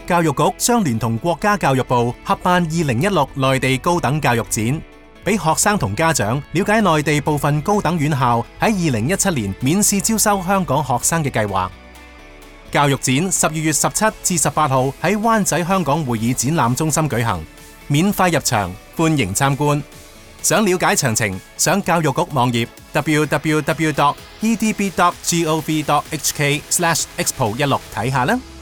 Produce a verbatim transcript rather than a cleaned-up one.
教育局將聯同國家教育部合辦二零一六內地高等教育展，俾學生同家長了解內地部分高等院校喺二零一七年免試招收香港學生嘅計劃。教育展十二月十七至十八號喺灣仔香港會議展覽中心舉行，免費入場，歡迎參觀。想了解詳情，上教育局網頁 double-u double-u double-u dot e d b dot gov dot h k slash expo 一六睇下啦。